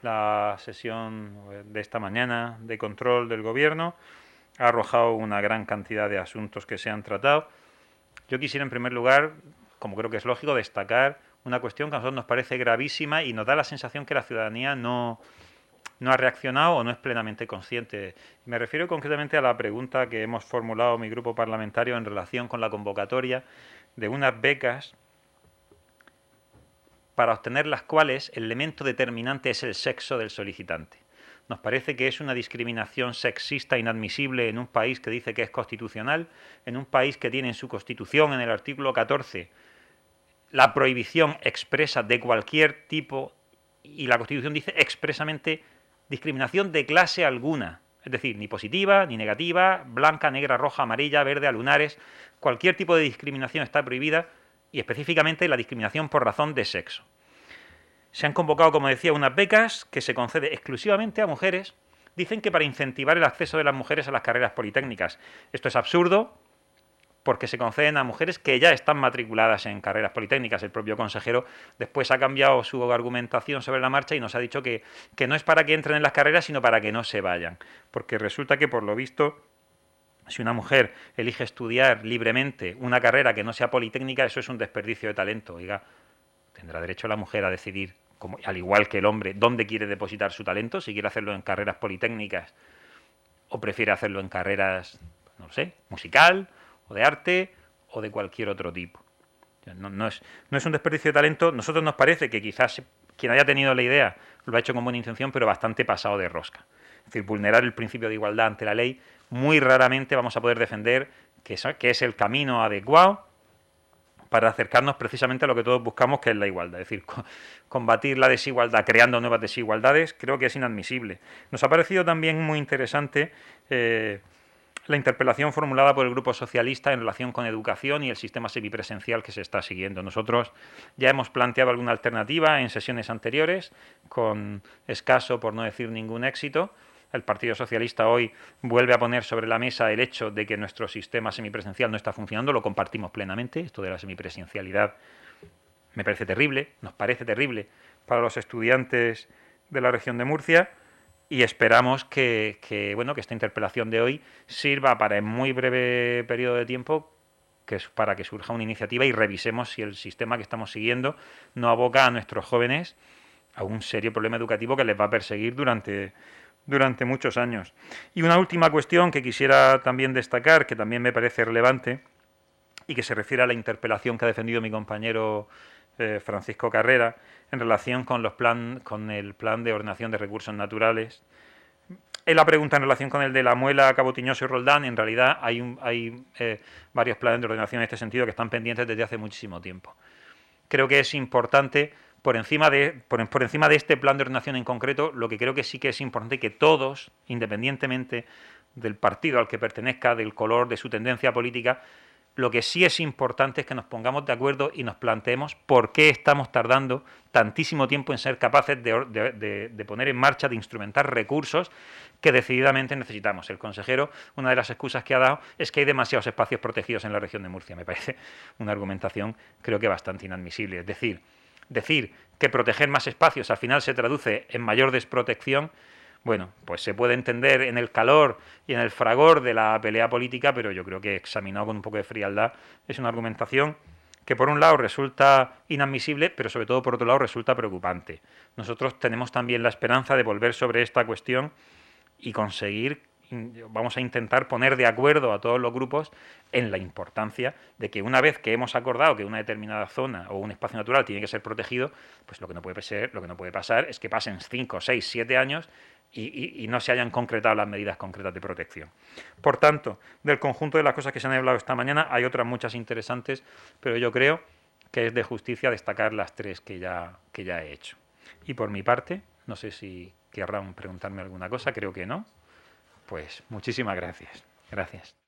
La sesión de esta mañana de control del Gobierno ha arrojado una gran cantidad de asuntos que se han tratado. Yo quisiera, en primer lugar, como creo que es lógico, destacar una cuestión que a nosotros nos parece gravísima y nos da la sensación que la ciudadanía no ha reaccionado o no es plenamente consciente. Me refiero concretamente a la pregunta que hemos formulado mi grupo parlamentario en relación con la convocatoria de unas becas para obtener las cuales el elemento determinante es el sexo del solicitante. Nos parece que es una discriminación sexista inadmisible en un país que dice que es constitucional, en un país que tiene en su Constitución, en el artículo 14, la prohibición expresa de cualquier tipo, y la Constitución dice expresamente discriminación de clase alguna, es decir, ni positiva, ni negativa, blanca, negra, roja, amarilla, verde, a lunares, cualquier tipo de discriminación está prohibida, y específicamente la discriminación por razón de sexo. Se han convocado, como decía, unas becas que se concede exclusivamente a mujeres. Dicen que para incentivar el acceso de las mujeres a las carreras politécnicas. Esto es absurdo porque se conceden a mujeres que ya están matriculadas en carreras politécnicas. El propio consejero después ha cambiado su argumentación sobre la marcha y nos ha dicho que no es para que entren en las carreras, sino para que no se vayan. Porque resulta que, por lo visto, si una mujer elige estudiar libremente una carrera que no sea politécnica, eso es un desperdicio de talento. Oiga, tendrá derecho la mujer a decidir, como, al igual que el hombre, dónde quiere depositar su talento, si quiere hacerlo en carreras politécnicas o prefiere hacerlo en carreras, no lo sé, musical o de arte o de cualquier otro tipo. No es un desperdicio de talento. Nosotros nos parece que quizás quien haya tenido la idea lo ha hecho con buena intención, pero bastante pasado de rosca. Es decir, vulnerar el principio de igualdad ante la ley, muy raramente vamos a poder defender que es el camino adecuado para acercarnos precisamente a lo que todos buscamos, que es la igualdad. Es decir, combatir la desigualdad creando nuevas desigualdades, creo que es inadmisible. Nos ha parecido también muy interesante la interpelación formulada por el Grupo Socialista en relación con educación y el sistema semipresencial que se está siguiendo. Nosotros ya hemos planteado alguna alternativa en sesiones anteriores, con escaso, por no decir ningún éxito. El Partido Socialista hoy vuelve a poner sobre la mesa el hecho de que nuestro sistema semipresencial no está funcionando. Lo compartimos plenamente. Esto de la semipresencialidad me parece terrible, nos parece terrible para los estudiantes de la región de Murcia. Y esperamos que esta interpelación de hoy sirva para, en muy breve periodo de tiempo, para que surja una iniciativa y revisemos si el sistema que estamos siguiendo no aboca a nuestros jóvenes a un serio problema educativo que les va a perseguir durante muchos años. Y una última cuestión que quisiera también destacar, que también me parece relevante, y que se refiere a la interpelación que ha defendido mi compañero Francisco Carrera en relación con el plan de ordenación de recursos naturales. Él la pregunta en relación con el de La Muela, Cabo Tiñoso y Roldán. En realidad hay varios planes de ordenación en este sentido que están pendientes desde hace muchísimo tiempo. Creo que es importante, por encima de este plan de ordenación en concreto, lo que creo que sí que es importante que todos, independientemente del partido al que pertenezca, del color, de su tendencia política, lo que sí es importante es que nos pongamos de acuerdo y nos planteemos por qué estamos tardando tantísimo tiempo en ser capaces de poner en marcha, de instrumentar recursos que decididamente necesitamos. El consejero, una de las excusas que ha dado es que hay demasiados espacios protegidos en la región de Murcia. Me parece una argumentación, creo que bastante inadmisible. Es decir que proteger más espacios al final se traduce en mayor desprotección. Bueno, pues se puede entender en el calor y en el fragor de la pelea política, pero yo creo que examinado con un poco de frialdad es una argumentación que por un lado resulta inadmisible, pero sobre todo por otro lado resulta preocupante. Nosotros tenemos también la esperanza de volver sobre esta cuestión y conseguir, vamos a intentar poner de acuerdo a todos los grupos en la importancia de que una vez que hemos acordado que una determinada zona o un espacio natural tiene que ser protegido, pues lo que no puede pasar es que pasen 5, 6, 7 años y no se hayan concretado las medidas concretas de protección. Por tanto, del conjunto de las cosas que se han hablado esta mañana, hay otras muchas interesantes, pero yo creo que es de justicia destacar las tres que ya he hecho. Y por mi parte, no sé si querrán preguntarme alguna cosa, creo que no. Pues muchísimas gracias. Gracias.